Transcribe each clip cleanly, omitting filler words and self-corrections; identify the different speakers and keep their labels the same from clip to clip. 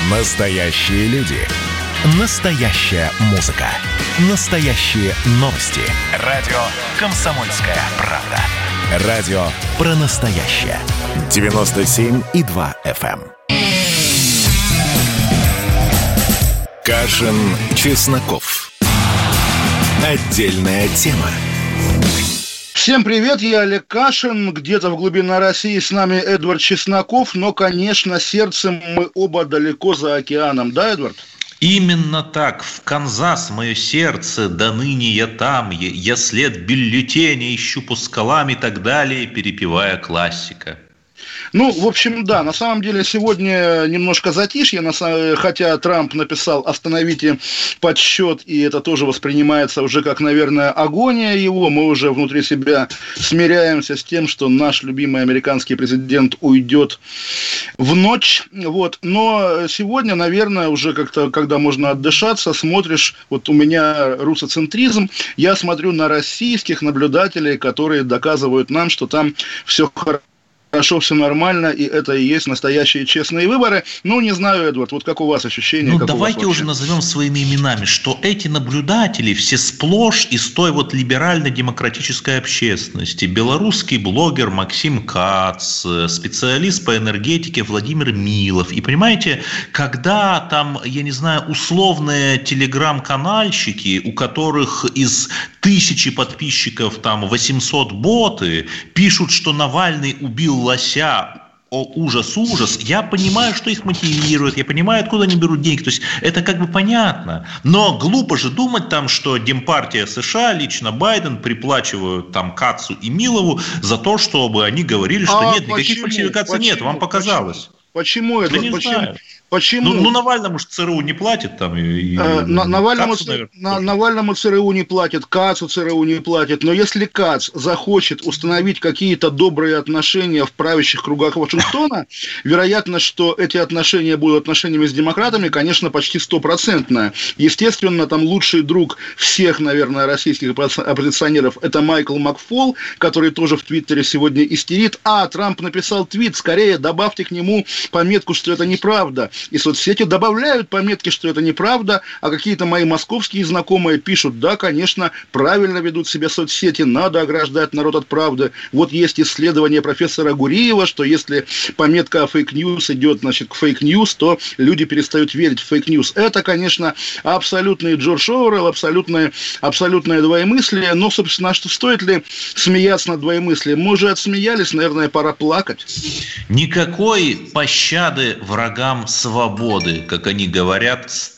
Speaker 1: Настоящие люди. Настоящая музыка. Настоящие новости. Радио «Комсомольская правда». Радио про настоящее. 97,2 FM. Кашин, Чесноков. Отдельная тема.
Speaker 2: Всем привет, я Олег Кашин. Где-то в глубине России с нами Эдвард Чесноков. Но, конечно, сердцем мы оба далеко за океаном. Да, Эдвард?
Speaker 3: Именно так. В Канзас мое сердце, да ныне я там. Я след бюллетеня ищу по скалам и так далее, перепевая классика.
Speaker 2: Ну, в общем, да, на самом деле сегодня немножко затишье, хотя Трамп написал «остановите подсчет», и это тоже воспринимается уже как, наверное, агония его. Мы уже внутри себя смиряемся с тем, что наш любимый американский президент уйдет в ночь. Вот. Но сегодня, наверное, уже как-то, когда можно отдышаться, смотришь, вот у меня русоцентризм, я смотрю на российских наблюдателей, которые доказывают нам, что там все хорошо, все нормально, и это и есть настоящие честные выборы. Ну, не знаю, Эдвард, вот как у вас ощущение?
Speaker 3: Ну, давайте уже назовем своими именами, что эти наблюдатели все сплошь из той вот либерально-демократической общественности. Белорусский блогер Максим Кац, специалист по энергетике Владимир Милов. И понимаете, когда там, я не знаю, условные телеграм-канальщики, у которых из 1000 подписчиков там 800 боты, пишут, что Навальный убил лося, о, ужас, я понимаю, что их мотивирует, я понимаю, откуда они берут деньги, то есть это как бы понятно, но глупо же думать там, что Демпартия США, лично Байден приплачивают там Кацу и Милову за то, чтобы они говорили, что нет, никаких фальсификаций нет, вам показалось.
Speaker 2: Почему это?
Speaker 3: Почему? Ну, Навальному же ЦРУ не платит там.
Speaker 2: Навальному ЦРУ не платит, Кацу ЦРУ не платит. Но если Кац захочет установить какие-то добрые отношения в правящих кругах Вашингтона, вероятно, что эти отношения будут отношениями с демократами, конечно, почти 100%. Естественно, там лучший друг всех, наверное, российских оппозиционеров – это Майкл Макфол, который тоже в Твиттере сегодня истерит. Трамп написал твит, скорее добавьте к нему пометку, что это неправда. И соцсети добавляют пометки, что это неправда, а какие-то мои московские знакомые пишут: да, конечно, правильно ведут себя соцсети, надо ограждать народ от правды. Вот есть исследование профессора Гуриева, что если пометка фейк-ньюс идет, значит, к фейк-ньюс, то люди перестают верить в фейк-ньюс. Это, конечно, абсолютный Джордж Оруэлл, абсолютное двоемыслие. Но, собственно, что стоит ли смеяться над двоемыслием? Мы уже отсмеялись, наверное, пора плакать.
Speaker 3: Никакой пощады врагам свободы, как они говорят, с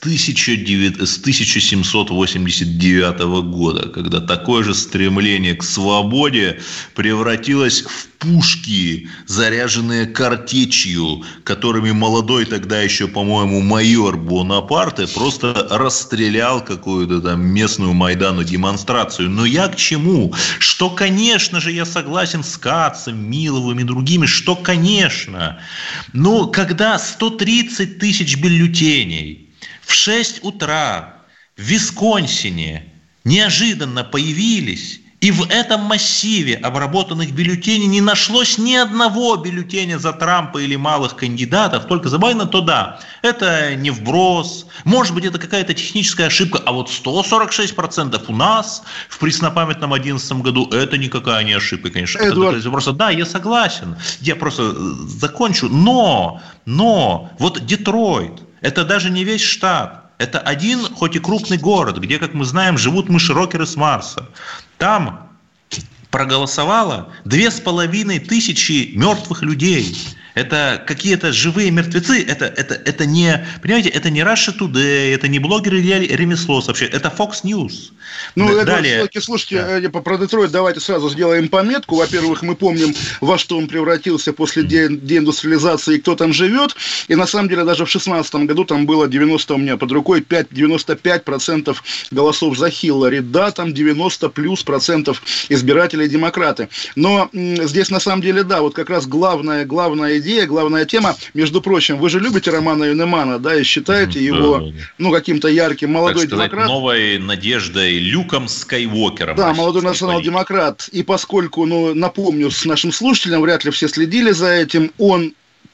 Speaker 3: 1789 года, когда такое же стремление к свободе превратилось в пушки, заряженные картечью, которыми молодой тогда еще, по-моему, майор Бонапарте просто расстрелял какую-то там местную Майдану демонстрацию. Но я к чему? Что, конечно же, я согласен с Кацем, Миловым и другими, что, конечно, но когда 130 тысяч бюллетеней в 6 утра в Висконсине неожиданно появились, и в этом массиве обработанных бюллетеней не нашлось ни одного бюллетеня за Трампа или малых кандидатов, только за Байдена, то да, это не вброс, может быть, это какая-то техническая ошибка, а вот 146% у нас в преснопамятном 2011 году, это никакая не ошибка, конечно. Это просто, да, я согласен, я просто закончу, но вот Детройт, это даже не весь штат. Это один, хоть и крупный город, где, как мы знаем, живут мыши-рокеры с Марса. Там проголосовало 2500 мертвых людей. Это какие-то живые мертвецы, это не, понимаете, это не Russia Today, это не блогеры или ремесло сообщают, это Fox News.
Speaker 2: Ну, далее. Слушайте, да. Про Детройт давайте сразу сделаем пометку. Во-первых, мы помним, во что он превратился после деиндустриализации и кто там живет. И на самом деле даже в 2016 году там было 90, у меня под рукой, 95% голосов за Хиллари. Да, там 90+% избирателей демократы. Но здесь на самом деле, да, вот как раз главная идея, главная тема. Между прочим, вы же любите Романа Юнемана, да, и считаете его, каким-то ярким молодой демократ.
Speaker 3: Новой надеждой, Люком Скайуокером.
Speaker 2: Да, молодой национал-демократ. И поскольку, напомню, с нашим слушателям, вряд ли все следили за этим, он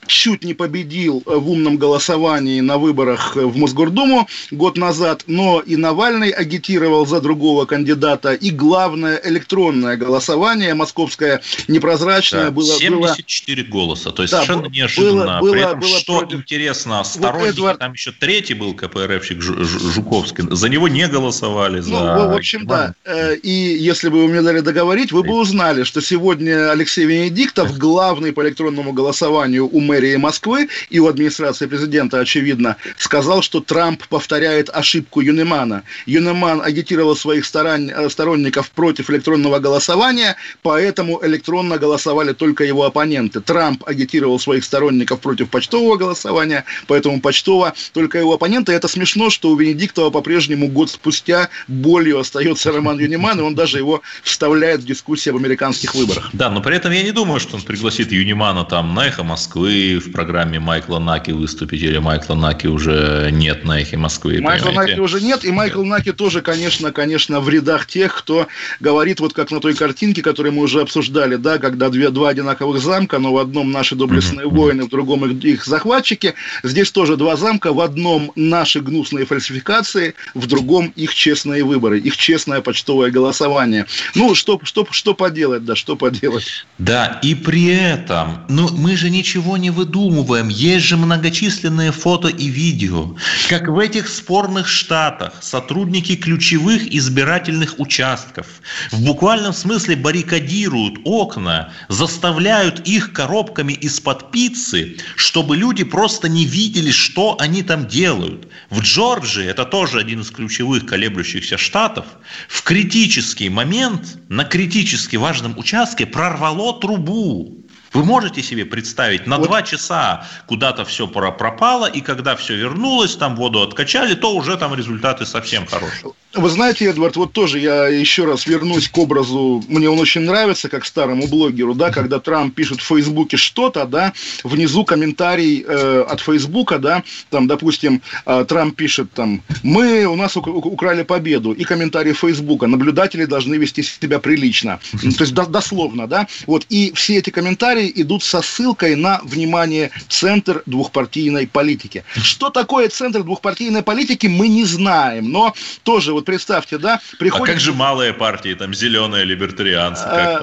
Speaker 2: чуть не победил в умном голосовании на выборах в Мосгордуму год назад, но и Навальный агитировал за другого кандидата, и главное, электронное голосование московское непрозрачное было...
Speaker 3: 74 голоса, то есть совершенно неожиданно. При этом, что интересно, сторонники, вот там еще третий был КПРФщик Жуковский, за него не голосовали.
Speaker 2: В общем, да. И если бы вы мне дали договорить, вы бы узнали, что сегодня Алексей Венедиктов, главный по электронному голосованию у мэрии Москвы и у администрации президента, очевидно, сказал, что Трамп повторяет ошибку Юнемана. Юнеман агитировал своих сторонников против электронного голосования, поэтому электронно голосовали только его оппоненты. Трамп агитировал своих сторонников против почтового голосования, поэтому почтово только его оппоненты. Это смешно, что у Венедиктова по-прежнему год спустя болью остается Роман Юнеман, и он даже его вставляет в дискуссии об американских выборах.
Speaker 3: Да, но при этом я не думаю, что он пригласит Юнемана там на «Эхо Москвы» в программе Майкла Наки выступить, или Майкла Наки уже нет на «Эхе Москвы».
Speaker 2: Майкла Наки уже нет, и Майкл Наки тоже, конечно, в рядах тех, кто говорит, вот как на той картинке, которую мы уже обсуждали, да, когда два одинаковых замка, но в одном наши доблестные воины, в другом их захватчики. Здесь тоже два замка, в одном наши гнусные фальсификации, в другом их честные выборы, их честное почтовое голосование. Ну, что поделать, да, что поделать.
Speaker 3: Да, и при этом, мы же ничего не выдумываем, есть же многочисленные фото и видео, как в этих спорных штатах сотрудники ключевых избирательных участков в буквальном смысле баррикадируют окна, заставляют их коробками из-под пиццы, чтобы люди просто не видели, что они там делают. В Джорджии, это тоже один из ключевых колеблющихся штатов, в критический момент на критически важном участке прорвало трубу. Вы можете себе представить, на 2 часа куда-то все пропало, и когда все вернулось, там воду откачали, то уже там результаты совсем хорошие.
Speaker 2: Вы знаете, Эдвард, вот тоже я еще раз вернусь к образу, мне он очень нравится, как старому блогеру, да, когда Трамп пишет в Фейсбуке что-то, да, внизу комментарий от Фейсбука, да, там, допустим, Трамп пишет там, у нас украли победу, и комментарий Фейсбука, наблюдатели должны вести себя прилично, то есть дословно, да, вот, и все эти комментарии идут со ссылкой на, внимание, центр двухпартийной политики. Что такое центр двухпартийной политики, мы не знаем, но тоже вот представьте, да, приходит...
Speaker 3: А как же малые партии, там, зеленые, либертарианцы?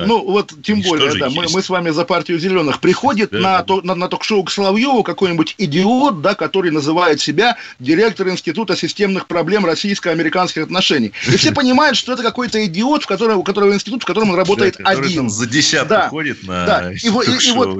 Speaker 2: Тем более, да, мы с вами за партию зеленых. Приходит на ток-шоу к Соловьеву какой-нибудь идиот, да, который называет себя директор Института системных проблем российско-американских отношений. И все понимают, что это какой-то идиот, у которого институт, в котором он работает один.
Speaker 3: Там за десятку ходит на ток-шоу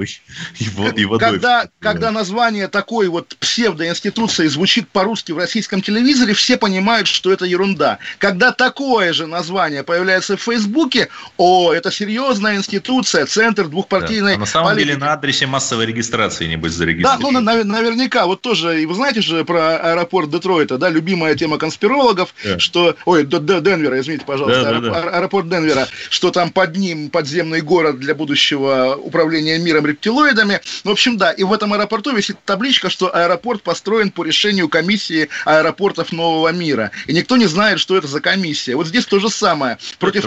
Speaker 3: и водой.
Speaker 2: Когда название такой вот псевдоинституции звучит по-русски в российском телевизоре, все понимают, что это ерунда. Когда такое же название появляется в Фейсбуке, это серьезная институция, центр двухпартийной политики.
Speaker 3: На самом деле на адресе массовой регистрации, небось, зарегистрирован.
Speaker 2: Да, наверняка. Вот тоже, и вы знаете же про аэропорт Детройта, да, любимая тема конспирологов, что... Денвера, извините, пожалуйста, аэропорт Денвера, что там под ним подземный город для будущего управления миром рептилоидами. В общем, да, и в этом аэропорту висит табличка, что аэропорт построен по решению комиссии аэропортов Нового мира. И никто не знает, что это за комиссия. Вот здесь то же самое. Против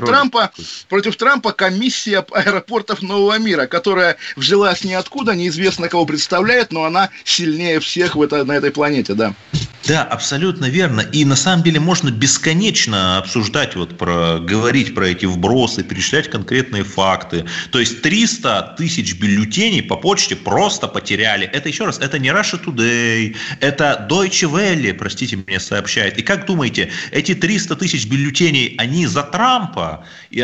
Speaker 2: Трампа комиссия аэропортов Нового мира, которая взялась ниоткуда, неизвестно кого представляет, но она сильнее всех на этой планете, да.
Speaker 3: Да, абсолютно верно. И на самом деле можно бесконечно обсуждать, говорить про эти вбросы, перечислять конкретные факты. То есть 300 тысяч бюллетеней по почте просто потеряли. Это, еще раз, это не Russia Today, это Deutsche Welle, простите меня, сообщает. И как думаете, эти 300 тысяч бюллетеней, они за Трампа,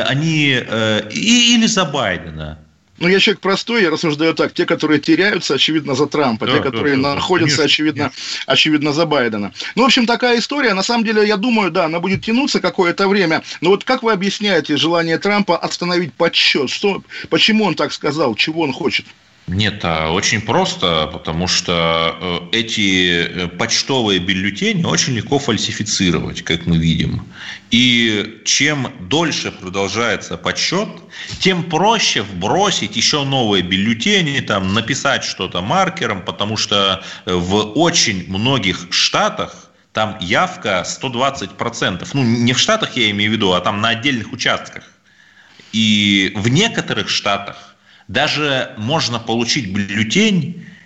Speaker 3: или за Байдена?
Speaker 2: Я человек простой, я рассуждаю так. Те, которые теряются, очевидно, за Трампа. Те, которые находятся, очевидно, за Байдена. В общем, такая история. На самом деле, я думаю, да, она будет тянуться какое-то время. Но вот как вы объясняете желание Трампа остановить подсчет? Почему он так сказал? Чего он хочет?
Speaker 3: Нет, очень просто, потому что эти почтовые бюллетени очень легко фальсифицировать, как мы видим. И чем дольше продолжается подсчет, тем проще вбросить еще новые бюллетени, там, написать что-то маркером, потому что в очень многих штатах там явка 120%. Не в штатах я имею в виду, а там на отдельных участках. И в некоторых штатах даже можно получить бюллетень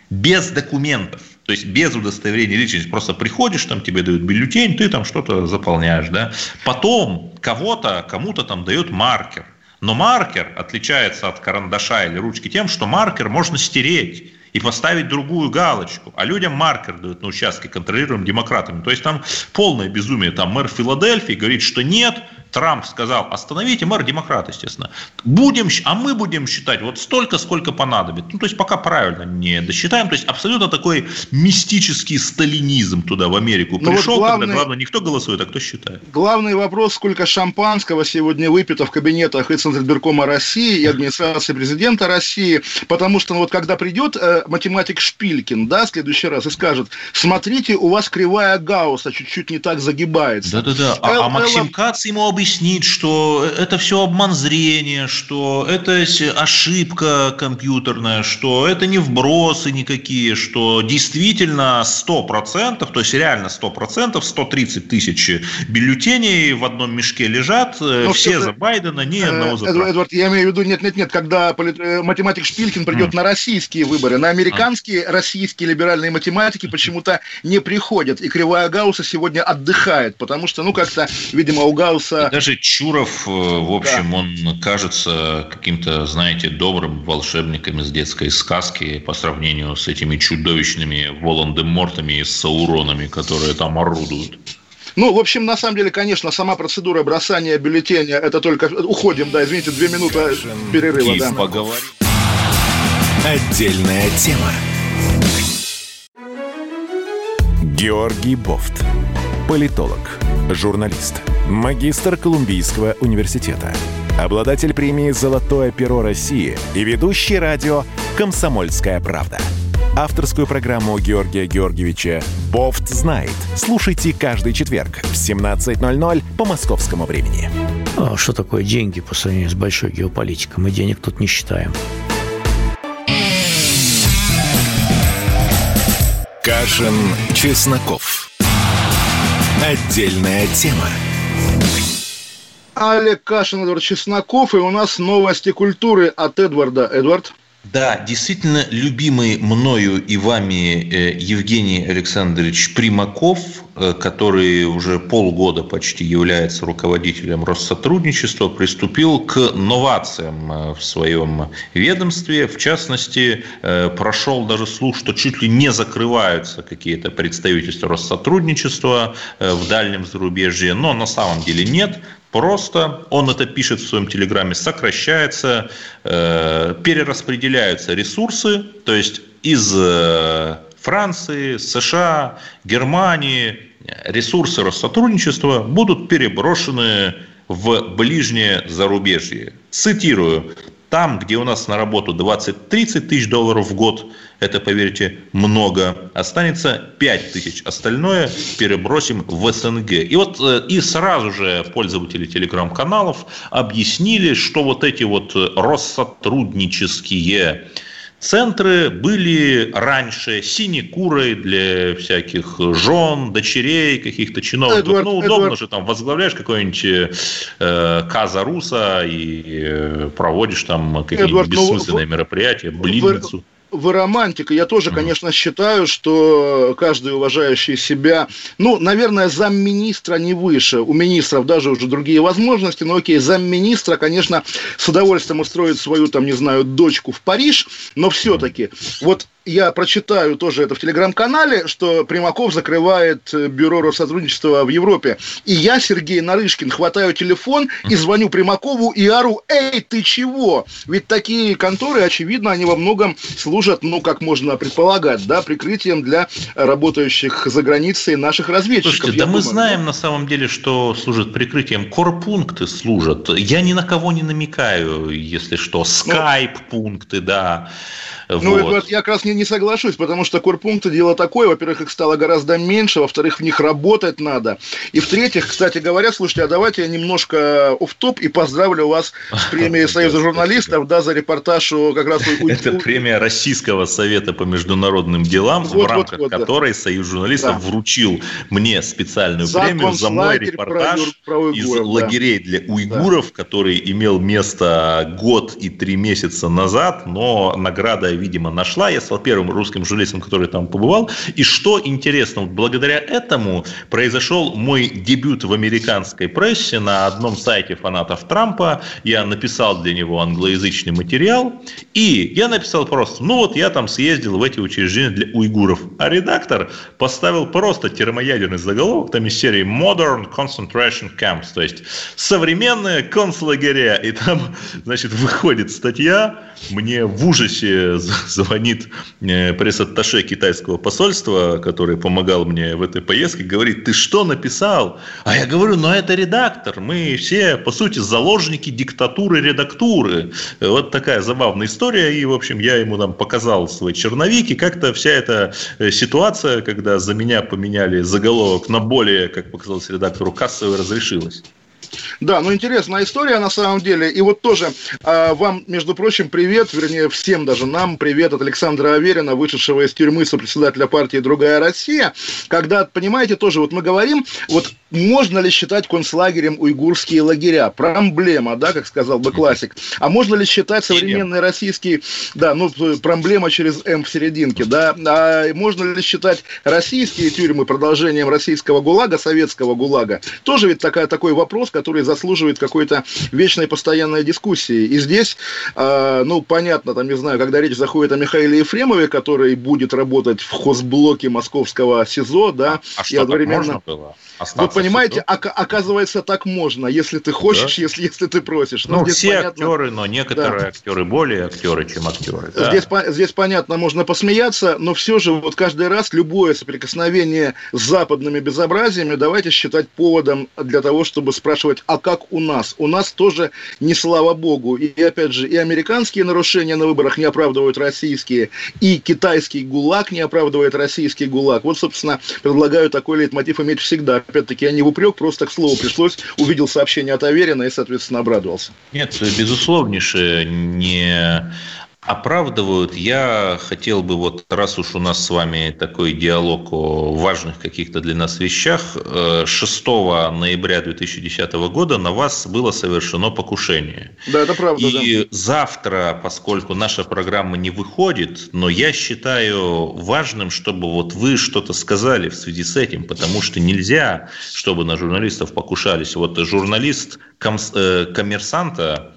Speaker 3: без документов. То есть без удостоверения личности. Просто приходишь, там тебе дают бюллетень, ты там что-то заполняешь. Да? Потом кому-то там дают маркер. Но маркер отличается от карандаша или ручки тем, что маркер можно стереть и поставить другую галочку. А людям маркер дают на участке, контролируемым демократами. То есть там полное безумие. Там мэр Филадельфии говорит, что нет. Трамп сказал, остановите, мэр демократ, естественно. Мы будем считать вот столько, сколько понадобится. Ну, то есть пока правильно не досчитаем. То есть абсолютно такой мистический сталинизм туда в Америку пришел, вот когда главное не кто голосует, а кто считает.
Speaker 2: Главный вопрос, сколько шампанского сегодня выпито в кабинетах и Центральбанка России, и администрации президента России. Потому что вот когда придет математик Шпилькин, да, в следующий раз и скажет, смотрите, у вас кривая Гаусса чуть-чуть не так загибается.
Speaker 3: Да-да-да. А Максим Кац ему объяснит, что это все обман зрения, что это ошибка компьютерная, что это не вбросы никакие, что действительно 100%, то есть реально 100%, 130 тысяч бюллетеней в одном мешке лежат, но все за Байдена, ни одного за Трампа.
Speaker 2: Эдвард, я имею в виду, нет, когда математик Шпилькин придет на российские выборы, на американские, российские либеральные математики почему-то не приходят, и кривая Гаусса сегодня отдыхает, потому что, как-то, видимо, у Гаусса...
Speaker 3: Даже Чуров, в общем, он кажется каким-то, знаете, добрым волшебником из детской сказки по сравнению с этими чудовищными Волан-де-Мортами и Сауронами, которые там орудуют.
Speaker 2: В общем, на самом деле, конечно, сама процедура бросания бюллетеня, это только... Уходим, да, извините, 2 минуты перерыва. Да.
Speaker 1: Поговорим. Отдельная тема. Георгий Бофт. Политолог, журналист, магистр Колумбийского университета, обладатель премии «Золотое перо России» и ведущий радио «Комсомольская правда». Авторскую программу Георгия Георгиевича «Бофт знает». Слушайте каждый четверг в 17:00 по московскому времени.
Speaker 4: А что такое деньги по сравнению с большой геополитикой? Мы денег тут не считаем.
Speaker 1: Кашин, Чесноков. Отдельная тема.
Speaker 2: Олег Кашин, Эдвард Чесноков, и у нас новости культуры от Эдварда. Эдвард?
Speaker 3: Да, действительно, любимый мною и вами Евгений Александрович Примаков, который уже полгода почти является руководителем Россотрудничества, приступил к новациям в своем ведомстве. В частности, прошел даже слух, что чуть ли не закрываются какие-то представительства Россотрудничества в дальнем зарубежье, но на самом деле нет. Просто он это пишет в своем телеграме, сокращается, перераспределяются ресурсы, то есть из Франции, США, Германии ресурсы Россотрудничества будут переброшены в ближнее зарубежье. Цитирую. Там, где у нас на работу 20-30 тысяч долларов в год, это, поверьте, много, останется 5 тысяч. Остальное перебросим в СНГ. И сразу же пользователи телеграм-каналов объяснили, что вот эти вот россотруднические центры были раньше синекурой для всяких жен, дочерей, каких-то чиновников. Удобно же там возглавляешь какой-нибудь Каза Руса и проводишь там какие-нибудь бессмысленные мероприятия, блинницу.
Speaker 2: Вы романтик, и я тоже, конечно, считаю, что каждый уважающий себя, наверное, замминистра не выше, у министров даже уже другие возможности, но окей, замминистра, конечно, с удовольствием устроит свою, дочку в Париж, но все-таки, я прочитаю тоже это в телеграм-канале, что Примаков закрывает бюро Россотрудничества в Европе. И я, Сергей Нарышкин, хватаю телефон и звоню Примакову и ору: «Эй, ты чего?» Ведь такие конторы, очевидно, они во многом служат, как можно предполагать, прикрытием для работающих за границей наших разведчиков.
Speaker 3: Слушайте, мы знаем на самом деле, что служат прикрытием. Корпункты служат. Я ни на кого не намекаю, если что. Скайп-пункты, да.
Speaker 2: Эдвард, я как раз не соглашусь, потому что корпункты дело такое. Во-первых, их стало гораздо меньше, во-вторых, в них работать надо. И в-третьих, кстати говоря, слушайте, а давайте я немножко офф-топ и поздравлю вас с премией Союза журналистов, за репортаж как раз...
Speaker 3: Это премия Российского совета по международным делам, в рамках которой Союз журналистов вручил мне специальную премию за мой репортаж из лагерей для уйгуров, который имел место год и 3 месяца назад, но награда, видимо, нашла. Я стал первым русским журналистом, который там побывал. И что интересно, вот благодаря этому произошел мой дебют в американской прессе на одном сайте фанатов Трампа. Я написал для него англоязычный материал, и я написал просто, я там съездил в эти учреждения для уйгуров. А редактор поставил просто термоядерный заголовок, там из серии Modern Concentration Camps, то есть современные концлагеря. И там, значит, выходит статья, мне в ужасе звонит пресс-атташе китайского посольства, который помогал мне в этой поездке, говорит: ты что написал? А я говорю, это редактор, мы все, по сути, заложники диктатуры редактуры. Вот такая забавная история, и, в общем, я ему там показал свой черновик, и как-то вся эта ситуация, когда за меня поменяли заголовок на более, как показалось редактору, кассовый, разрешилась.
Speaker 2: Да, интересная история на самом деле. И вот тоже вам, между прочим, привет, вернее, всем даже нам привет от Александра Аверина, вышедшего из тюрьмы сопредседателя партии «Другая Россия». Когда, понимаете, тоже вот мы говорим, вот можно ли считать концлагерем уйгурские лагеря? Проблема, да, как сказал бы классик. А можно ли считать современные российские, проблема через «М» в серединке, да? А можно ли считать российские тюрьмы продолжением российского ГУЛАГа, советского ГУЛАГа? Тоже ведь такой вопрос, который заслуживает какой-то вечной постоянной дискуссии. И здесь, понятно, не знаю, когда речь заходит о Михаиле Ефремове, который будет работать в хозблоке московского СИЗО, да,
Speaker 3: и одновременно...
Speaker 2: Вы понимаете, оказывается, так можно, если ты хочешь, да? если ты просишь.
Speaker 3: Все актеры, но некоторые актеры более актеры, чем актеры. Да.
Speaker 2: Здесь, понятно, можно посмеяться, но все же вот каждый раз любое соприкосновение с западными безобразиями давайте считать поводом для того, чтобы спрашивать, а как у нас? У нас тоже не слава богу. И опять же, и американские нарушения на выборах не оправдывают российские, и китайский ГУЛАГ не оправдывает российский ГУЛАГ. Вот, собственно, предлагаю такой лейтмотив иметь всегда. Опять-таки, я не в упрек, просто к слову пришлось, увидел сообщение от Аверина и, соответственно, обрадовался.
Speaker 3: Нет, безусловнейше не оправдывают. Я хотел бы, раз уж у нас с вами такой диалог о важных каких-то для нас вещах, 6 ноября 2010 года на вас было совершено покушение.
Speaker 2: Да, это правда.
Speaker 3: И завтра, поскольку наша программа не выходит, но я считаю важным, чтобы вы что-то сказали в связи с этим, потому что нельзя, чтобы на журналистов покушались. Журналист «Коммерсанта»,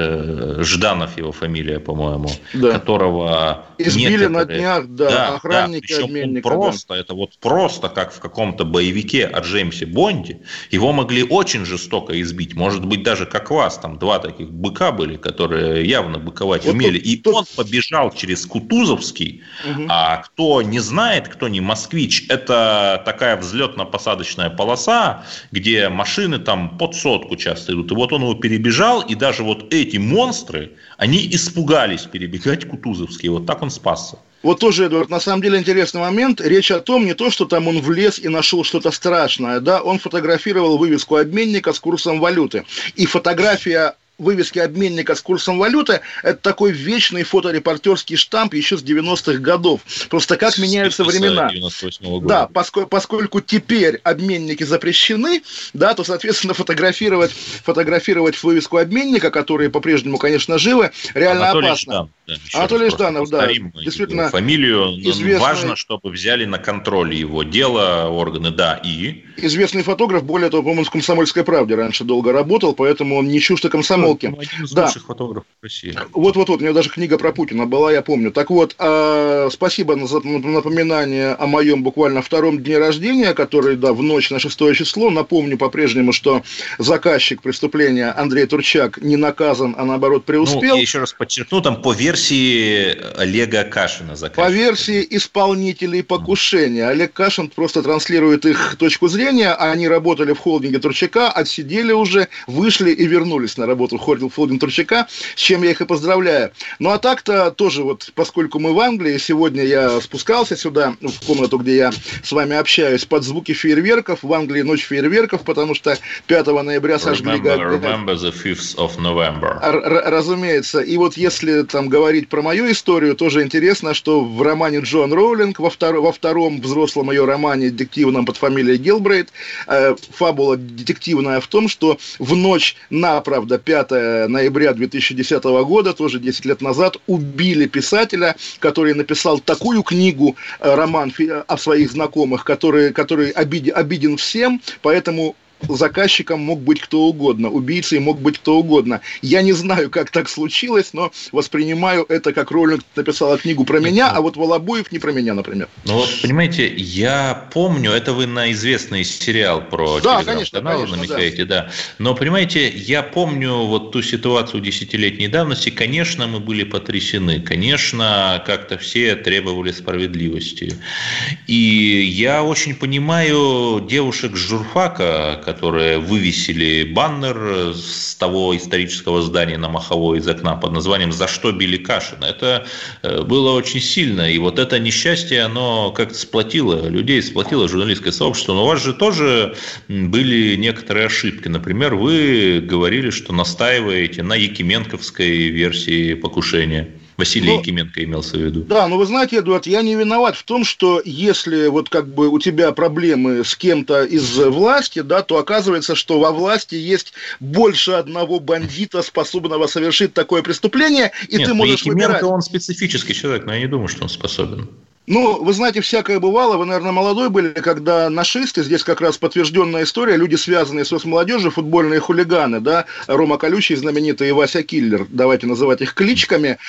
Speaker 3: Жданов его фамилия, по-моему, да. Которого
Speaker 2: избили на днях, охранники, обменника.
Speaker 3: Это просто как в каком-то боевике о Джеймсе Бонде. Его могли очень жестоко избить, может быть, даже как вас, там 2 таких быка были, которые явно быковать умели. И он побежал через Кутузовский, а кто не знает, кто не москвич, это такая взлетно-посадочная полоса, где машины там под 100 часто идут. И он его перебежал, и даже эти монстры, они испугались перебегать Кутузовский. Так он спасся.
Speaker 2: Тоже, Эдуард, на самом деле интересный момент. Речь о том, не то, что там он влез и нашел что-то страшное, да, он фотографировал вывеску обменника с курсом валюты. И фотография вывески обменника с курсом валюты – это такой вечный фоторепортерский штамп еще с 90-х годов. Просто как меняются времена. Да, поскольку теперь обменники запрещены, да, то, соответственно, фотографировать вывеску обменника, которые по-прежнему, конечно, живы, реально опасно. Анатолий Жданов, да, действительно.
Speaker 3: Фамилию важно, чтобы взяли на контроль его дело, органы, да, и...
Speaker 2: Известный фотограф, более того, по-моему, в «Комсомольской правде» раньше долго работал, поэтому он не чужд комсомолки.
Speaker 3: Один из лучших фотографов России.
Speaker 2: Вот, у меня даже книга про Путина была, я помню. Так вот, спасибо за напоминание о моем буквально 2-м дне рождения, который, в ночь на 6 число. Напомню по-прежнему, что заказчик преступления Андрей Турчак не наказан, а наоборот преуспел.
Speaker 3: Я еще раз подчеркну, там по версии Олега Кашина заказчик.
Speaker 2: По версии исполнителей покушения. Олег Кашин просто транслирует их точку зрения. Они работали в холдинге Турчака, отсидели уже, вышли и вернулись на работу в холдинг Турчака, с чем я их и поздравляю. Ну, а так-то тоже, поскольку мы в Англии, сегодня я спускался сюда, в комнату, где я с вами общаюсь, под звуки фейерверков. В Англии ночь фейерверков, потому что 5 ноября сожгли...
Speaker 3: Remember the 5th of November.
Speaker 2: Разумеется. И если там говорить про мою историю, тоже интересно, что в романе Джон Роулинг, во втором взрослом ее романе, детективном под фамилией Гилбрейт, фабула детективная в том, что в ночь на, правда, 5 9 ноября 2010 года, тоже 10 лет назад, убили писателя, который написал такую книгу, роман о своих знакомых, который обиден всем, поэтому заказчиком мог быть кто угодно, убийцей мог быть кто угодно. Я не знаю, как так случилось, но воспринимаю это как Роллинг написала книгу про меня, а вот Волобуев не про меня, например.
Speaker 3: Ну вот, понимаете, я помню, это вы на известный сериал про телеграм-канал намекаете, да. Но, понимаете, я помню вот ту ситуацию 10-летней давности, конечно, мы были потрясены, конечно, как-то все требовали справедливости. И я очень понимаю девушек с журфака, которые вывесили баннер с того исторического здания на Маховой из окна под названием «За что били Кашина?». Это было очень сильно. И вот это несчастье, оно как-то сплотило людей, сплотило журналистское сообщество. Но у вас же тоже были некоторые ошибки. Например, вы говорили, что настаиваете на якименковской версии покушения. Василий Якименко имелся в виду.
Speaker 2: Да, но вы знаете, Эдуард, я не виноват в том, что если вот как бы у тебя проблемы с кем-то из власти, да, то оказывается, что во власти есть больше одного бандита, способного совершить такое преступление, и ты можешь
Speaker 3: Якименко,
Speaker 2: выбирать.
Speaker 3: Он специфический человек, но я не думаю, что он способен.
Speaker 2: Ну, вы знаете, всякое бывало. Вы, наверное, молодой были, когда нашисты, здесь как раз подтвержденная история, люди, связанные с соцмолодежью, футбольные хулиганы, да, Рома Колючий, знаменитый, и Вася Киллер, давайте называть их кличками,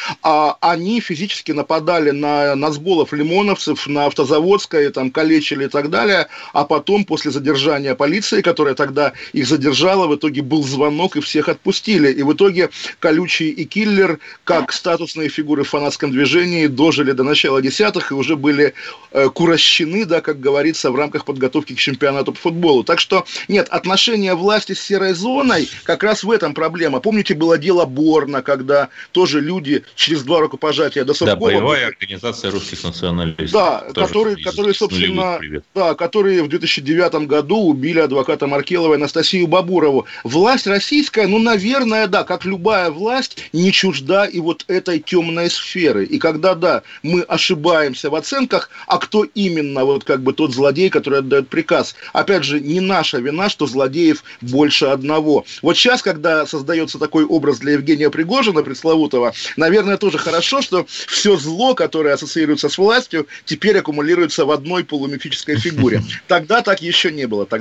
Speaker 2: они физически нападали на назболов лимоновцев, на Автозаводское, там, калечили и так далее, а потом, после задержания полиции, которая тогда их задержала, в итоге был звонок, и всех отпустили. И в итоге Колючий и Киллер, как статусные фигуры в фанатском движении, дожили до начала десятых и уже были курощены, да, как говорится, в рамках подготовки к чемпионату по футболу. Так что, нет, отношения власти с серой зоной, как раз в этом проблема. Помните, было дело Борна, когда тоже люди через 2 рукопожатия до Совкома...
Speaker 3: Да, боевая организация русских националистов.
Speaker 2: Да, которые, собственно, да, которые в 2009 году убили адвоката Маркелова Анастасию Бабурову. Власть российская, ну, наверное, да, как любая власть, не чужда и вот этой темной сферы. И когда, да, мы ошибаемся в оценках, а кто именно вот как бы тот злодей, который отдает приказ. Опять же, не наша вина, что злодеев больше одного. Вот сейчас, когда создается такой образ для Евгения Пригожина, пресловутого, наверное, тоже хорошо, что все зло, которое ассоциируется с властью, теперь аккумулируется в одной полумифической фигуре. Тогда так еще не было,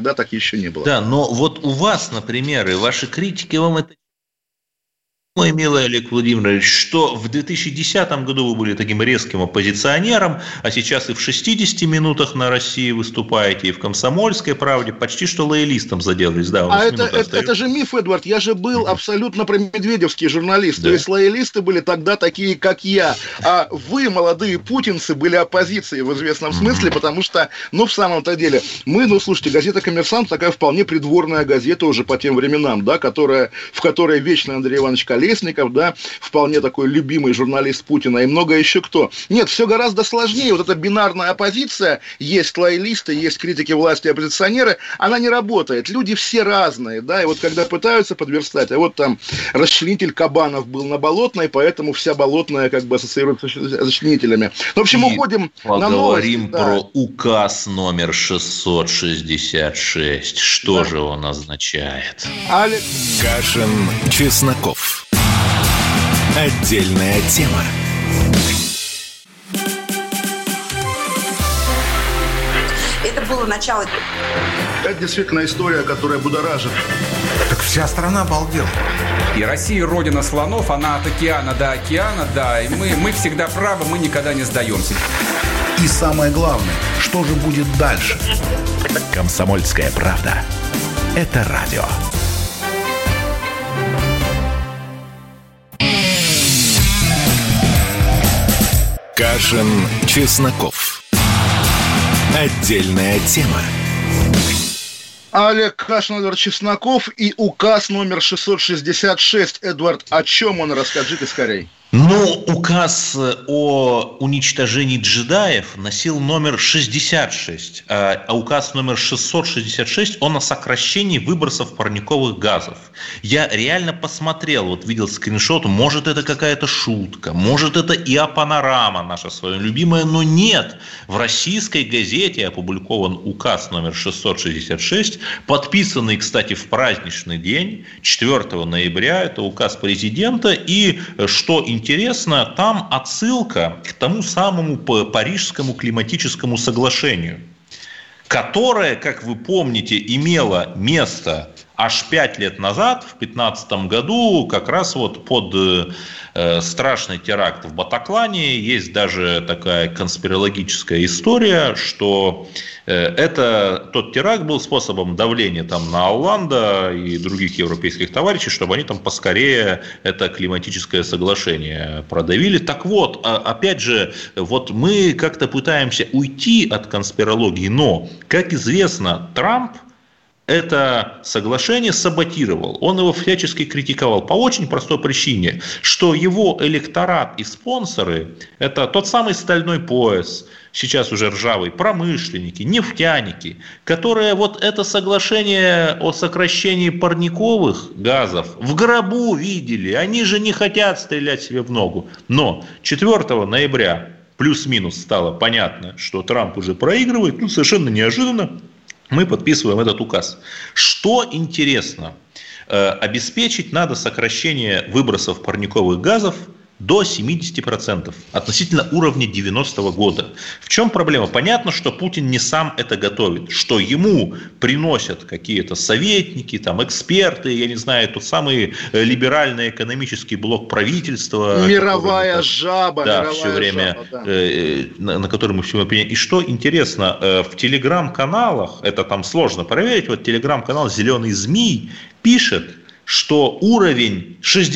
Speaker 2: Да,
Speaker 3: но вот у вас, например, и ваши критики вам это... Мой милый Олег Владимирович, что в 2010 году вы были таким резким оппозиционером, а сейчас и в 60 минутах на России выступаете, и в «Комсомольской правде», почти что лоялистом заделались. Да,
Speaker 2: это же миф, Эдвард, я же был абсолютно промедведевский журналист, да. То есть лоялисты были тогда такие, как я, а вы, молодые путинцы, были оппозицией в известном смысле, потому что, ну, в самом-то деле, слушайте, газета «Коммерсант» такая вполне придворная газета уже по тем временам, да, в которой вечно Андрей Иванович Колесников, да, вполне такой любимый журналист Путина и много еще кто. Нет, все гораздо сложнее. Вот эта бинарная оппозиция, есть лоялисты, есть критики власти, оппозиционеры, она не работает. Люди все разные, да, и вот когда пытаются подверстать, а вот там расчленитель Кабанов был на Болотной, поэтому вся Болотная как бы ассоциируется с расчленителями. В общем, уходим на новости.
Speaker 3: Поговорим про указ номер 666. Что же он означает?
Speaker 1: Кашин, Чесноков. Отдельная тема.
Speaker 5: Это было начало.
Speaker 2: Это действительно история, которая будоражит.
Speaker 6: Так вся страна обалдела.
Speaker 7: И Россия родина слонов, она от океана до океана, да. И мы всегда правы, мы никогда не сдаемся.
Speaker 6: И самое главное, что же будет дальше?
Speaker 1: «Комсомольская правда». Это радио. Кашин, Чесноков. Отдельная тема.
Speaker 2: Олег Кашин, Эдвард Чесноков и указ номер 666. Эдвард, о чем он? Расскажите скорей.
Speaker 3: Ну, указ о уничтожении джедаев носил номер 66, а указ номер 666, он о сокращении выбросов парниковых газов. Я реально посмотрел, вот видел скриншот, может это какая-то шутка, может это ИА-панорама наша с вами любимая, но нет. В российской газете опубликован указ номер 666, подписанный, кстати, в праздничный день, 4 ноября, это указ президента, и что интересно, там отсылка к тому самому Парижскому климатическому соглашению, которое, как вы помните, имело место аж 5 лет назад, в 2015 году, как раз вот под страшный теракт в Батаклане. Есть даже такая конспирологическая история, что тот теракт был способом давления там на Олланда и других европейских товарищей, чтобы они там поскорее это климатическое соглашение продавили. Так вот, опять же, вот мы как-то пытаемся уйти от конспирологии, но, как известно, Трамп это соглашение саботировал. Он его всячески критиковал по очень простой причине, что его электорат и спонсоры – это тот самый стальной пояс, сейчас уже ржавый, промышленники, нефтяники, которые вот это соглашение о сокращении парниковых газов в гробу видели. Они же не хотят стрелять себе в ногу. Но 4 ноября плюс-минус стало понятно, что Трамп уже проигрывает, ну совершенно неожиданно. Мы подписываем этот указ. Что интересно, обеспечить надо сокращение выбросов парниковых газов до 70% относительно уровня 90-го года. В чем проблема? Понятно, что Путин не сам это готовит, что ему приносят какие-то советники, там, эксперты, я не знаю, тот самый либеральный экономический блок правительства.
Speaker 2: Мировая жаба.
Speaker 3: Да, все время, на который мы все время. И что интересно, в телеграм-каналах, это там сложно проверить, вот телеграм-канал «Зеленый змей» пишет, что уровень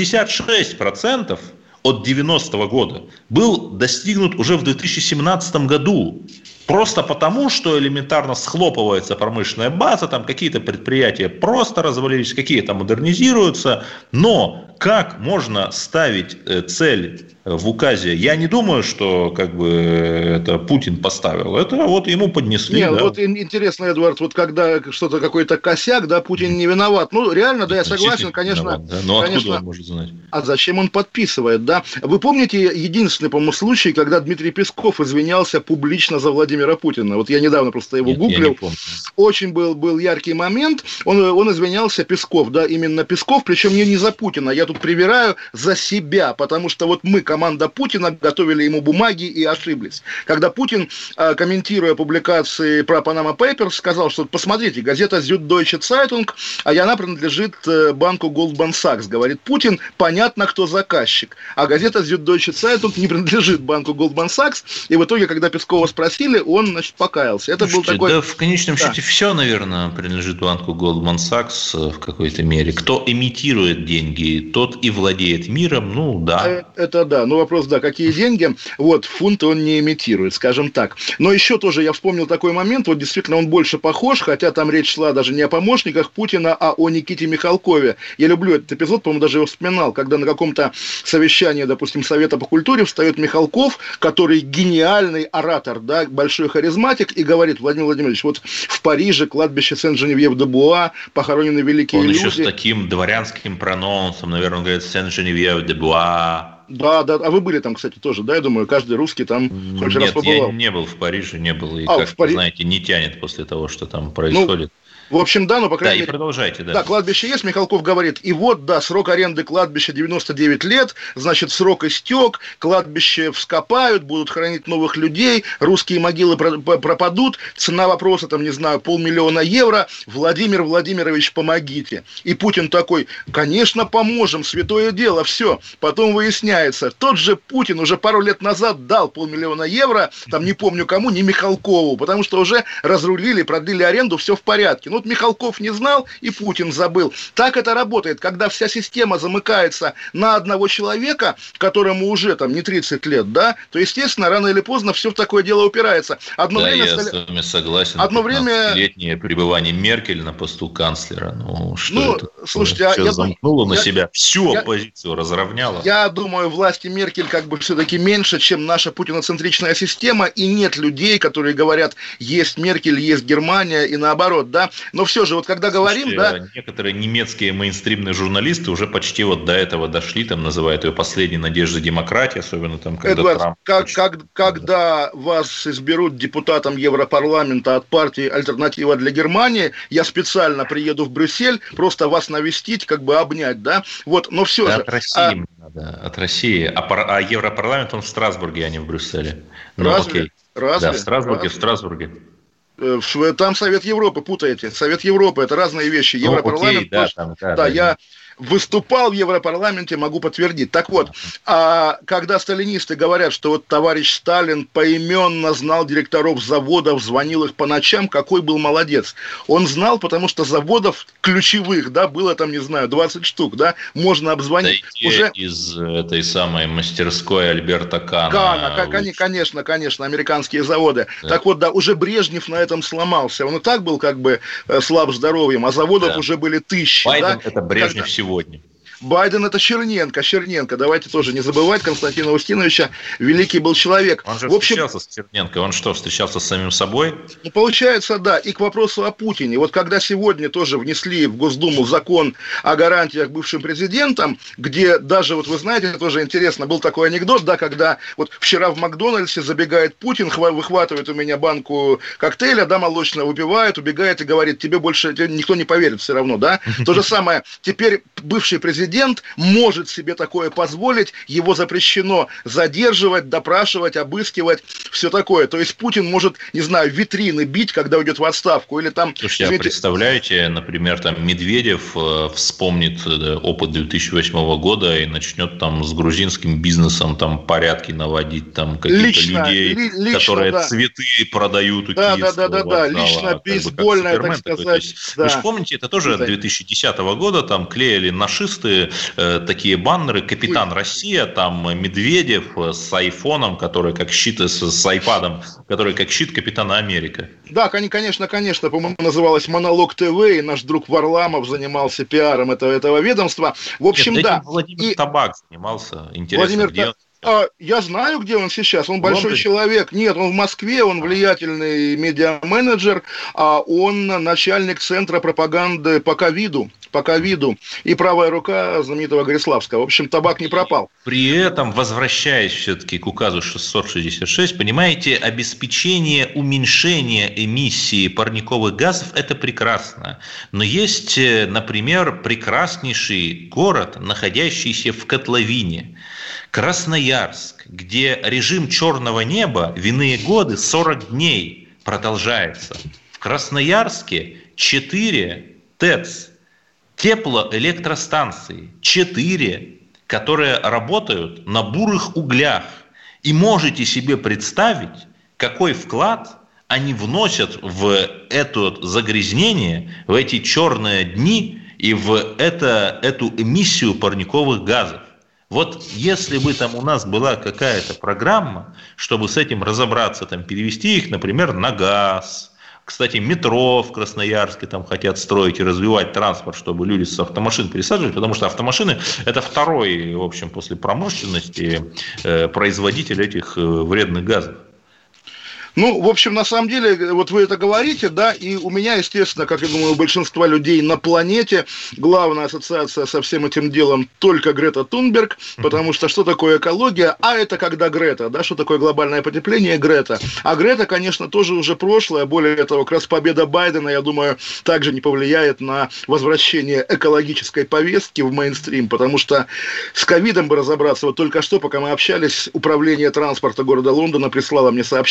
Speaker 3: 66% от 90-го года был достигнут уже в 2017 году. Просто потому, что элементарно схлопывается промышленная база, там какие-то предприятия просто развалились, какие-то модернизируются. Но как можно ставить цель в указе? Я не думаю, что как бы это Путин поставил. Это вот ему поднесли.
Speaker 2: Нет, да. Вот интересно, Эдуард, вот когда что-то какой-то косяк, да, Путин не виноват. Ну, реально, да, я согласен, конечно.
Speaker 3: Виноват, да? Но
Speaker 2: конечно,
Speaker 3: откуда он может знать?
Speaker 2: А зачем он подписывает, да? Вы помните единственный, по-моему, случай, когда Дмитрий Песков извинялся публично за Владимира Путина? Вот я недавно просто его гуглил. Очень был яркий момент. Он извинялся, Песков, да, именно Песков, причем не за Путина. Я тут привираю за себя, потому что вот мы, команда Путина, готовили ему бумаги и ошиблись. Когда Путин, комментируя публикации про Panama Papers, сказал, что посмотрите, газета Süddeutsche Zeitung, а она принадлежит банку Goldman Sachs, говорит Путин, понятно, кто заказчик. А газета Süddeutsche Zeitung не принадлежит банку Goldman Sachs, и в итоге, когда Пескова спросили, он, значит, покаялся. Это был такой...
Speaker 3: Да, в конечном счете все, наверное, принадлежит банку Goldman Sachs в какой-то мере. Кто имитирует деньги, тот и владеет миром, ну да.
Speaker 2: Это да, ну вопрос, да, какие деньги, вот, фунт он не имитирует, скажем так. Но еще тоже я вспомнил такой момент, вот действительно он больше похож, хотя там речь шла даже не о помощниках Путина, а о Никите Михалкове. Я люблю этот эпизод, по-моему, даже его вспоминал, когда на каком-то совещании, допустим, Совета по культуре встает Михалков, который гениальный оратор, да, большой харизматик, и говорит: Владимир Владимирович, вот в Париже кладбище Сен-Женевьев-де-Буа, похоронены великие люди.
Speaker 3: Он еще с таким дворянским прононсом, наверное, он говорит Сен-Женевьев-де-Буа.
Speaker 2: Да, а вы были там, кстати, тоже, да, я думаю, каждый русский там хоть раз побывал.
Speaker 3: Нет, я не был в Париже, не был, и, как вы знаете, не тянет после того, что там происходит.
Speaker 2: В общем, да, но по крайней
Speaker 3: мере... Да, и продолжайте, да.
Speaker 2: Да, кладбище есть, Михалков говорит, и вот, да, срок аренды кладбища 99 лет, значит, срок истек, кладбище вскопают, будут хоронить новых людей, русские могилы пропадут, цена вопроса, там, не знаю, 500 000 евро, Владимир Владимирович, помогите. И Путин такой: конечно, поможем, святое дело, все. Потом выясняется, тот же Путин уже пару лет назад дал 500 000 евро, там, не помню кому, не Михалкову, потому что уже разрулили, продлили аренду, все в порядке. Ну, вот Михалков не знал, и Путин забыл. Так это работает, когда вся система замыкается на одного человека, которому уже там не 30 лет, да, то, естественно, рано или поздно все в такое дело упирается.
Speaker 3: Я с вами согласен.
Speaker 2: Одно время...
Speaker 3: Летнее пребывание Меркель на посту канцлера.
Speaker 2: Слушайте, я
Speaker 3: замкнула на себя всю оппозицию, разровняла.
Speaker 2: Я думаю, власти Меркель как бы все-таки меньше, чем наша путиноцентричная система, и нет людей, которые говорят, есть Меркель, есть Германия, и наоборот, да. Но все же, вот когда говорим, да...
Speaker 3: Некоторые немецкие мейнстримные журналисты уже почти вот до этого дошли, там называют ее последней надеждой демократии, особенно там, когда
Speaker 2: Эдуард,
Speaker 3: Трамп...
Speaker 2: когда вас изберут депутатом Европарламента от партии «Альтернатива для Германии», я специально приеду в Брюссель, просто вас навестить, как бы обнять, да, вот, но все же...
Speaker 3: От России мне надо, от России, а Европарламент, он в Страсбурге, а не в Брюсселе.
Speaker 2: Разве?
Speaker 3: Да, в Страсбурге.
Speaker 2: Там Совет Европы, путаете, Совет Европы, это разные вещи, Европарламент... Я выступал в Европарламенте, могу подтвердить. Так вот, когда сталинисты говорят, что вот товарищ Сталин поименно знал директоров заводов, звонил их по ночам, какой был молодец. Он знал, потому что заводов ключевых, да, было там, не знаю, 20 штук, да, можно обзвонить.
Speaker 3: Уже из этой самой мастерской Альберта Кана.
Speaker 2: Конечно, американские заводы. Да. Так вот, да, уже Брежнев на этом сломался. Он и так был как бы слаб здоровьем, а заводов уже были тысячи.
Speaker 3: Байден это Брежнев сегодня.
Speaker 2: Байден это Черненко. Давайте тоже не забывать Константина Устиновича. Великий был человек.
Speaker 3: Он же встречался с Черненко. Он что, встречался с самим собой?
Speaker 2: Ну, получается, да. И к вопросу о Путине. Вот когда сегодня тоже внесли в Госдуму закон о гарантиях бывшим президентам, где даже, вот вы знаете, тоже интересно, был такой анекдот, да, когда вот вчера в Макдональдсе забегает Путин, выхватывает у меня банку коктейля, да, молочного, выпивает, убегает и говорит, тебе больше никто не поверит все равно, да. То же самое. Теперь бывший президент может себе такое позволить, его запрещено задерживать, допрашивать, обыскивать, все такое. То есть Путин может, не знаю, витрины бить, когда уйдет в отставку, или там...
Speaker 3: Слушайте, представляете, например, там Медведев вспомнит опыт 2008 года и начнет там с грузинским бизнесом там порядки наводить, там каких-то людей, которые цветы продают у Киевского вокзала.
Speaker 2: Лично, бейсбольное, так сказать.
Speaker 3: Вы же помните, это тоже 2010 года, там клеили нашисты такие баннеры, «Капитан Россия», там Медведев с айфоном, который как щит, с айпадом, который как щит Капитана Америка.
Speaker 2: Да, конечно, по-моему, называлось «Монолог ТВ», и наш друг Варламов занимался пиаром этого ведомства. В общем, да.
Speaker 3: Владимир Табак занимался, интересно, где он?
Speaker 2: Я знаю, где он сейчас. Он большой человек. Нет, он в Москве, он влиятельный медиа-менеджер, а он начальник центра пропаганды по ковиду. И правая рука знаменитого Гориславского. В общем, Табак не пропал.
Speaker 3: При этом, возвращаясь все-таки к указу 666, понимаете, обеспечение уменьшения эмиссии парниковых газов – это прекрасно. Но есть, например, прекраснейший город, находящийся в котловине – Красноярск, где режим черного неба в иные годы 40 дней продолжается. В Красноярске 4 ТЭЦ, теплоэлектростанции, 4, которые работают на бурых углях. И можете себе представить, какой вклад они вносят в это загрязнение, в эти черные дни и в эту эмиссию парниковых газов. Вот если бы там у нас была какая-то программа, чтобы с этим разобраться, там, перевести их, например, на газ. Кстати, метро в Красноярске там хотят строить и развивать транспорт, чтобы люди с автомашин пересаживали, потому что автомашины – это второй, в общем, после промышленности производитель этих вредных газов.
Speaker 2: Ну, в общем, на самом деле, вот вы это говорите, да, и у меня, естественно, как я думаю, у большинства людей на планете главная ассоциация со всем этим делом только Грета Тунберг, потому что такое экология, а это когда Грета, да, что такое глобальное потепление, Грета. А Грета, конечно, тоже уже прошлое, более того, как раз победа Байдена, я думаю, также не повлияет на возвращение экологической повестки в мейнстрим, потому что с ковидом бы разобраться, вот только что, пока мы общались, управление транспорта города Лондона прислало мне сообщение, что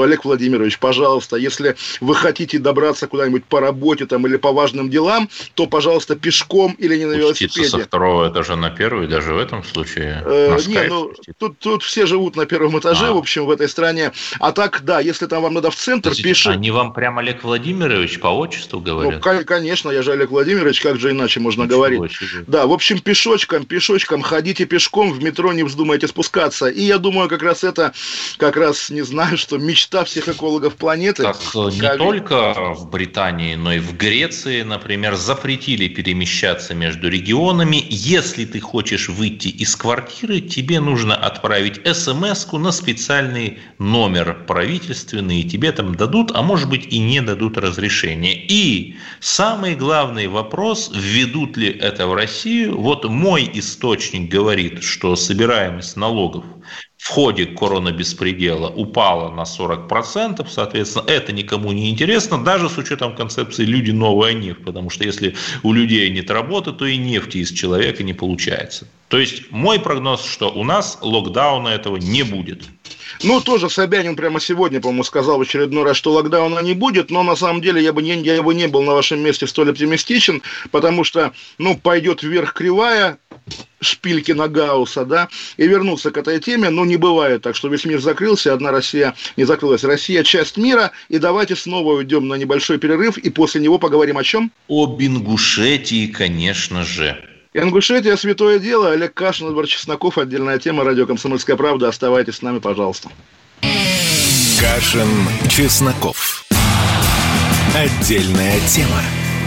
Speaker 2: Олег Владимирович, пожалуйста, если вы хотите добраться куда-нибудь по работе там, или по важным делам, то, пожалуйста, пешком или не на велосипеде.
Speaker 3: Спуститься со второго этажа на первый, даже в этом случае?
Speaker 2: Тут все живут на первом этаже, в общем, в этой стране. А так, да, если там вам надо в центр, пешком.
Speaker 3: Они вам прям Олег Владимирович по отчеству говорят?
Speaker 2: Ну, конечно, я же Олег Владимирович, как же иначе можно говорить. Да, в общем, пешочком, ходите пешком, в метро не вздумайте спускаться. И я думаю, как раз это, не знаю, что мечта всех экологов планеты.
Speaker 3: Так не только в Британии, но и в Греции, например, запретили перемещаться между регионами. Если ты хочешь выйти из квартиры, тебе нужно отправить смс-ку на специальный номер правительственный, и тебе там дадут, а может быть и не дадут разрешение. И самый главный вопрос, введут ли это в Россию. Вот мой источник говорит, что собираемость налогов в ходе коронабеспредела упала на 40%, соответственно, это никому не интересно, даже с учетом концепции «люди новая нефть», потому что если у людей нет работы, то и нефти из человека не получается. То есть мой прогноз, что у нас локдауна этого не будет.
Speaker 2: Ну, тоже Собянин прямо сегодня, по-моему, сказал в очередной раз, что локдауна не будет, но на самом деле я бы не был на вашем месте столь оптимистичен, потому что, пойдет вверх кривая Шпилькина Гаусса, да, и вернуться к этой теме, не бывает так, что весь мир закрылся, одна Россия не закрылась. Россия – часть мира, и давайте снова уйдем на небольшой перерыв, и после него поговорим о чем?
Speaker 3: Об Ингушетии, конечно же.
Speaker 2: Ингушетия – святое дело. Олег Кашин, Эдвард Чесноков. Отдельная тема. Радио «Комсомольская правда». Оставайтесь с нами, пожалуйста.
Speaker 1: Кашин, Чесноков. Отдельная тема.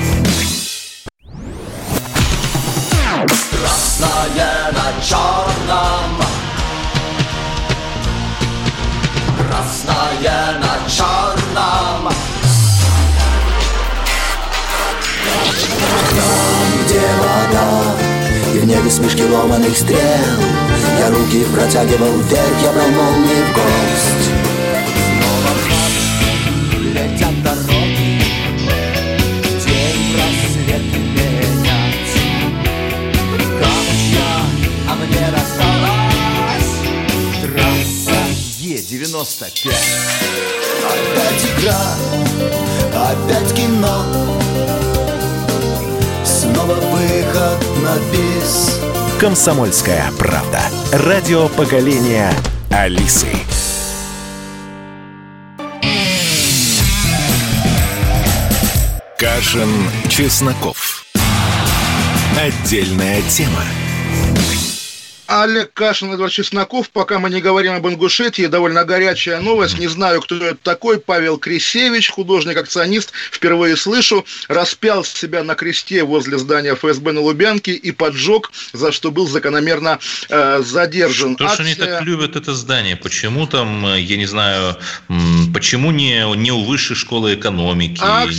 Speaker 8: Красное на черном. Красное на черном. Там, где вода, и в небе смешки ломаных стрел, я руки протягивал вверх, я брал молнии в гость. Снова в летят дороги, день рассвет менять. Камушья, а мне рассталась трасса Е-95. Опять игра, опять кино, снова выход на бис.
Speaker 1: «Комсомольская правда». Радио поколения Алисы. Кашин, Чесноков. Отдельная тема.
Speaker 2: Олег Кашин, Эдвард Чесноков. Пока мы не говорим об Ингушетии, довольно горячая новость. Не знаю, кто это такой. Павел Крисевич, художник-акционист. Впервые слышу. Распял себя на кресте возле здания ФСБ на Лубянке и поджег, за что был закономерно задержан.
Speaker 3: Что ж они так любят это здание? Почему там, я не знаю, почему не у высшей школы экономики?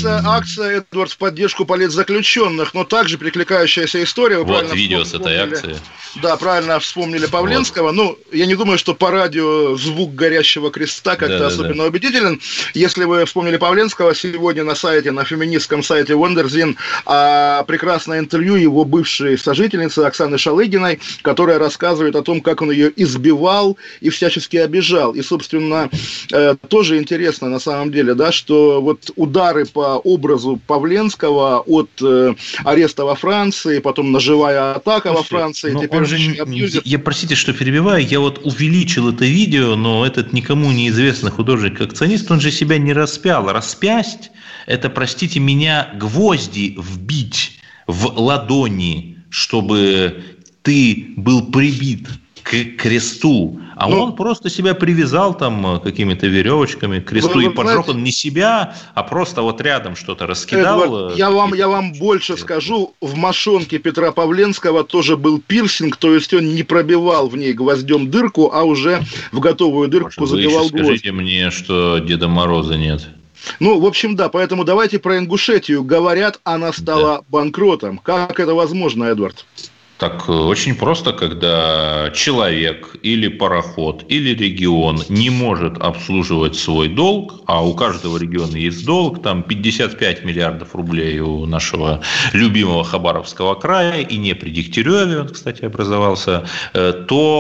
Speaker 2: Акция, Эдвард, в поддержку политзаключенных, но также перекликающаяся история.
Speaker 3: Вот видео с этой акции.
Speaker 2: Да, правильно вспомнили Павленского. Вот. Я не думаю, что по радио звук горящего креста как-то особенно убедителен. Если вы вспомнили Павленского, сегодня на феминистском сайте Wonderzine прекрасное интервью его бывшей сожительницы Оксаны Шалыгиной, которая рассказывает о том, как он ее избивал и всячески обижал. И, собственно, тоже интересно на самом деле, да, что вот удары по образу Павленского от ареста во Франции, потом ножевая атака во Франции, теперь
Speaker 3: я, простите, что перебиваю, я вот увеличил это видео, но этот никому неизвестный художник-акционист, он же себя не распял. Распясть – это, простите меня, гвозди вбить в ладони, чтобы ты был прибит к кресту, он просто себя привязал там какими-то веревочками к кресту, и поджег он не себя, а просто вот рядом что-то раскидал.
Speaker 2: Эдвард, я вам больше скажу, в мошонке Петра Павленского тоже был пирсинг, то есть он не пробивал в ней гвоздем дырку, а уже в готовую дырку забивал гвоздь.
Speaker 3: Скажите мне, что Деда Мороза нет.
Speaker 2: В общем, да, поэтому давайте про Ингушетию. Говорят, она стала банкротом. Как это возможно, Эдвард?
Speaker 3: Так очень просто, когда человек или пароход, или регион не может обслуживать свой долг, а у каждого региона есть долг, там 55 миллиардов рублей у нашего любимого Хабаровского края, и не при Дегтяреве, он, кстати, образовался, то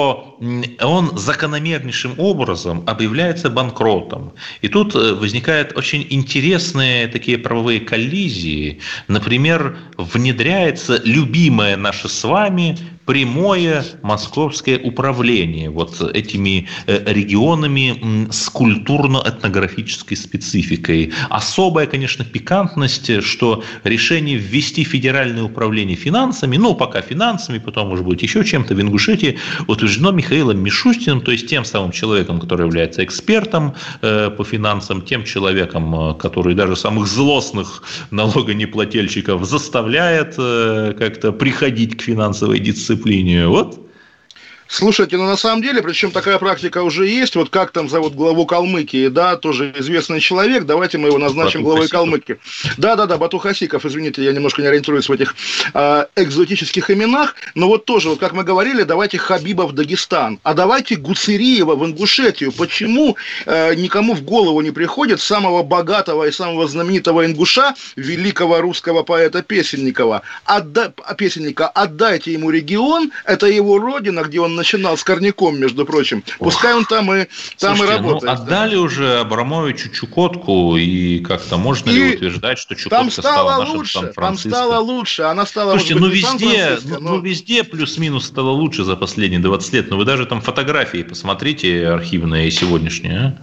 Speaker 3: он закономернейшим образом объявляется банкротом. И тут возникают очень интересные такие правовые коллизии. Например, внедряется любимое наше с вами прямое московское управление вот этими регионами с культурно-этнографической спецификой. Особая, конечно, пикантность, что решение ввести федеральное управление финансами, пока финансами, потом, может быть, еще чем-то в Ингушетии, утверждено Михаилом Мишустиным, то есть тем самым человеком, который является экспертом по финансам, тем человеком, который даже самых злостных налогонеплательщиков заставляет как-то приходить к финансовой дисциплине. Вот.
Speaker 2: Слушайте, на самом деле, причем такая практика уже есть, вот как там зовут главу Калмыкии, да, тоже известный человек, давайте мы его назначим главой Калмыкии. Да, Бату Хасиков, извините, я немножко не ориентируюсь в этих экзотических именах, но вот тоже, вот как мы говорили, давайте Хабиба в Дагестан, а давайте Гуцериева в Ингушетию. Почему никому в голову не приходит самого богатого и самого знаменитого ингуша, великого русского поэта Песенникова, отдайте ему регион, это его родина, где он начинал с Корняком, между прочим. Пускай он там и работает.
Speaker 3: Отдали уже Абрамовичу Чукотку, и как-то можно ли утверждать, что Чукотка стала нашим Сан-Франциско?
Speaker 2: Там стало лучше. Она стала,
Speaker 3: слушайте, везде плюс-минус стало лучше за последние 20 лет. Но вы даже там фотографии посмотрите, архивные и сегодняшние,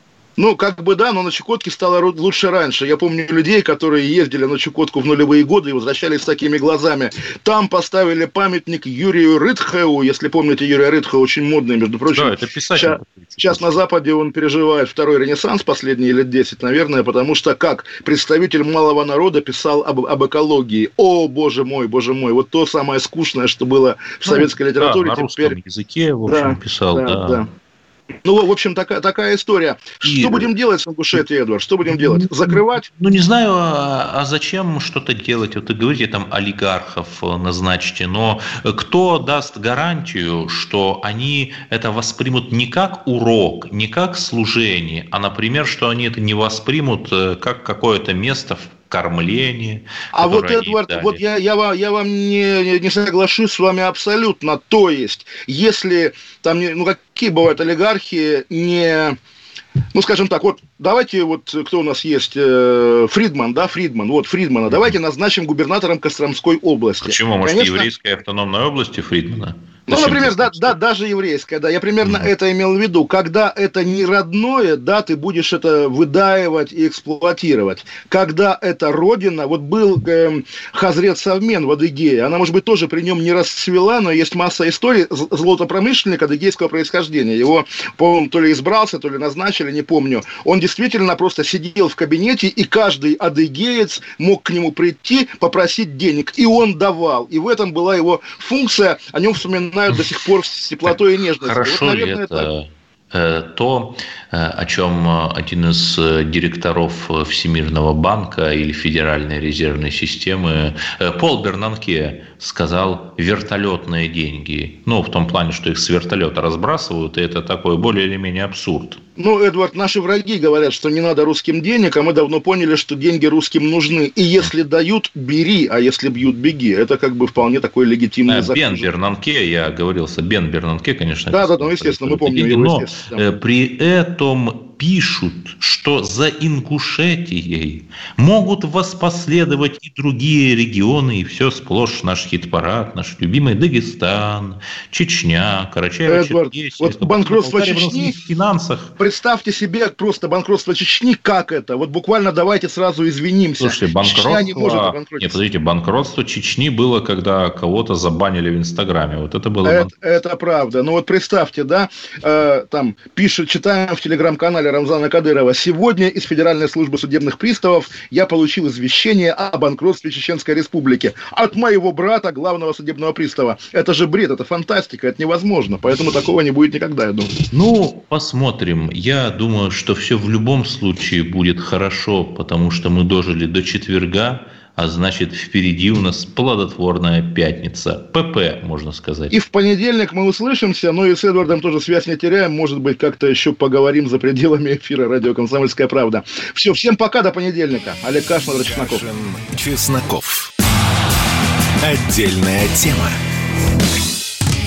Speaker 2: но на Чукотке стало лучше раньше. Я помню людей, которые ездили на Чукотку в нулевые годы и возвращались с такими глазами. Там поставили памятник Юрию Рытхеу. Если помните, Юрий Рытхеу очень модный, между прочим.
Speaker 3: Да, это писатель.
Speaker 2: Сейчас на Западе он переживает второй ренессанс последние лет 10, наверное, потому что как представитель малого народа писал об экологии. О, боже мой, вот то самое скучное, что было в советской литературе.
Speaker 3: На русском языке, в общем, писал, да.
Speaker 2: В общем, такая история. Что будем делать с Ингушетией, Эдвард? Что будем делать? Закрывать?
Speaker 3: Не знаю, а зачем что-то делать? Вот вы говорите, там олигархов назначите, но кто даст гарантию, что они это воспримут не как урок, не как служение, а, например, что они это не воспримут как какое-то место в кормление.
Speaker 2: А вот, Эдвард, я вам не соглашусь с вами абсолютно. То есть, если там, какие бывают олигархи, скажем так, давайте, кто у нас есть, Фридмана, давайте назначим губернатором Костромской области.
Speaker 3: Почему? Может, еврейской автономной области Фридмана?
Speaker 2: Например, даже еврейская, да, я примерно это имел в виду. Когда это не родное, да, ты будешь это выдаивать и эксплуатировать. Когда это родина, был Хазрет Савмен в Адыгее, она, может быть, тоже при нем не расцвела, но есть масса историй золотопромышленника адыгейского происхождения. Его, по-моему, то ли избрался, то ли назначили, не помню. Он действительно просто сидел в кабинете, и каждый адыгеец мог к нему прийти, попросить денег, и он давал. И в этом была его функция, о нем вспоминают до сих пор с теплотой и нежностью.
Speaker 3: Хорошо ли это то, о чем один из директоров Всемирного банка или Федеральной резервной системы Пол Бернанке сказал вертолетные деньги. В том плане, что их с вертолета разбрасывают, и это такой более или менее абсурд.
Speaker 2: Эдвард, наши враги говорят, что не надо русским денег, а мы давно поняли, что деньги русским нужны. И если дают, бери, а если бьют, беги. Это вполне такой легитимный закон.
Speaker 3: Бен Бернанке, я оговорился, Бен Бернанке, конечно.
Speaker 2: Да, естественно, мы помним его.
Speaker 3: Но при этом пишут, что за Ингушетией могут воспоследовать и другие регионы, и все сплошь наш хит-парад, наш любимый Дагестан, Чечня, Карачаево-Черкесия.
Speaker 2: Банкротство Чечни,
Speaker 3: в финансах.
Speaker 2: Представьте себе просто банкротство Чечни, как это? Буквально давайте сразу извинимся.
Speaker 3: Слушайте, банкротство Чечни было, когда кого-то забанили в Инстаграме. Это было.
Speaker 2: Это правда. Представьте, да, там читаем в телеграм-канале Рамзана Кадырова: сегодня из Федеральной службы судебных приставов я получил извещение о банкротстве Чеченской Республики от моего брата, главного судебного пристава. Это же бред, это фантастика, это невозможно. Поэтому такого не будет никогда, я думаю.
Speaker 3: Посмотрим. Я думаю, что все в любом случае будет хорошо, потому что мы дожили до четверга, а значит, впереди у нас плодотворная пятница. ПП, можно сказать.
Speaker 2: И в понедельник мы услышимся, и с Эдвардом тоже связь не теряем. Может быть, как-то еще поговорим за пределами эфира радио «Комсомольская правда». Все, всем пока, до понедельника. Олег Кашин, Чесноков.
Speaker 1: Чесноков. Отдельная тема.